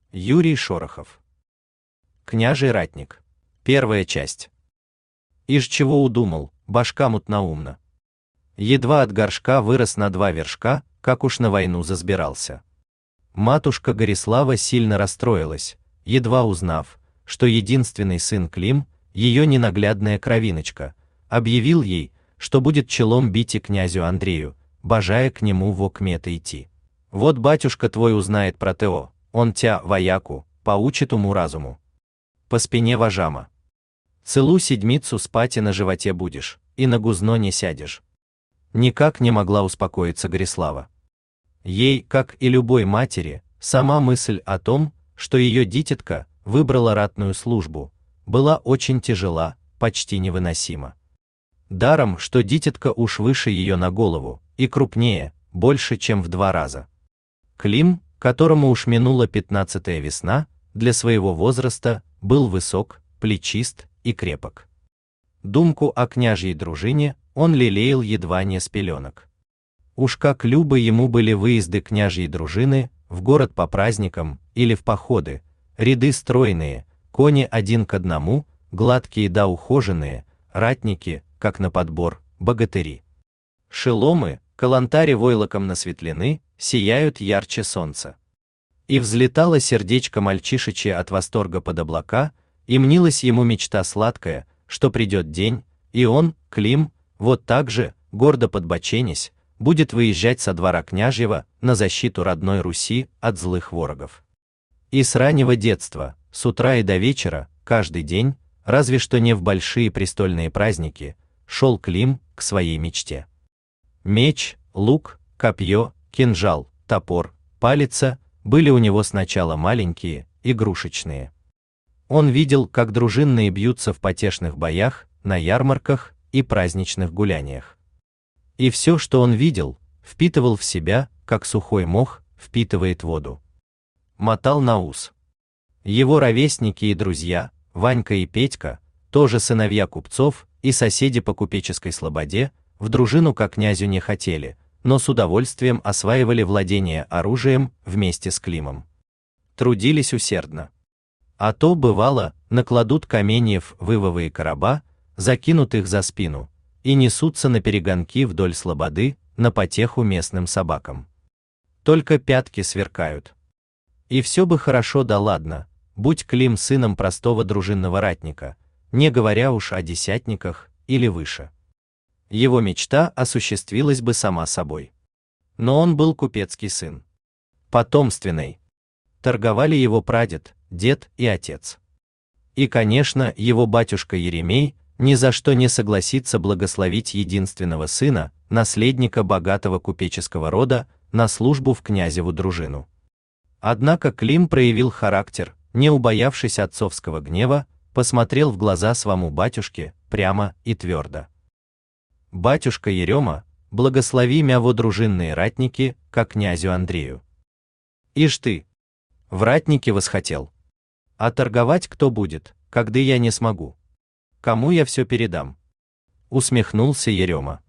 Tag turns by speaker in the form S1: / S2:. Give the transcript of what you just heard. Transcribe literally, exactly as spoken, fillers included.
S1: Юрий Шорохов. Княжий ратник. Первая часть. Иж чего удумал, башка мутноумна. Едва от горшка вырос на два вершка, как уж на войну зазбирался. Матушка Горислава сильно расстроилась, едва узнав, что единственный сын Клим, ее ненаглядная кровиночка, объявил ей, что будет челом бить и князю Андрею, бажая к нему в окмета идти. Вот батюшка твой узнает про Тео, он тя, вояку, поучит уму-разуму. По спине вожама. Целу седмицу спать и на животе будешь, и на гузно не сядешь. Никак не могла успокоиться Горислава. Ей, как и любой матери, сама мысль о том, что ее дитятка выбрала ратную службу, была очень тяжела, почти невыносима. Даром, что дитятка уж выше ее на голову, и крупнее, больше, чем в два раза. Клим, которому уж минула пятнадцатая весна, для своего возраста, был высок, плечист и крепок. Думку о княжьей дружине он лелеял едва не с пеленок. Уж как любо ему были выезды княжьей дружины в город по праздникам или в походы, ряды стройные, кони один к одному, гладкие да ухоженные, ратники, как на подбор, богатыри. Шеломы, калантари войлоком насветлены, сияют ярче солнца. И взлетало сердечко мальчишечье от восторга под облака, и мнилась ему мечта сладкая, что придет день, и он, Клим, вот так же, гордо подбоченясь, будет выезжать со двора княжьего на защиту родной Руси от злых ворогов. И с раннего детства, с утра и до вечера, каждый день, разве что не в большие престольные праздники, шел Клим к своей мечте. Меч, лук, копье, кинжал, топор, палица были у него сначала маленькие, игрушечные. Он видел, как дружинные бьются в потешных боях, на ярмарках и праздничных гуляниях. И все, что он видел, впитывал в себя, как сухой мох впитывает воду. Мотал на ус. Его ровесники и друзья, Ванька и Петька, тоже сыновья купцов и соседи по купеческой слободе, в дружину ко князю не хотели, но с удовольствием осваивали владение оружием вместе с Климом. Трудились усердно. А то, бывало, накладут каменьев в ивовые короба, закинут их за спину, и несутся на перегонки вдоль слободы, на потеху местным собакам. Только пятки сверкают. И все бы хорошо да ладно, будь Клим сыном простого дружинного ратника, не говоря уж о десятниках или выше. Его мечта осуществилась бы сама собой. Но он был купецкий сын. Потомственный. Торговали его прадед, дед и отец. И, конечно, его батюшка Еремей ни за что не согласится благословить единственного сына, наследника богатого купеческого рода, на службу в князеву дружину. Однако Клим проявил характер, не убоявшись отцовского гнева, посмотрел в глаза своему батюшке прямо и твердо. «Батюшка Ерема, благослови мяво дружинные ратники, как князю Андрею. Ишь ты, в ратнике восхотел. А торговать кто будет, когда я не смогу? Кому я все передам?» Усмехнулся Ерема.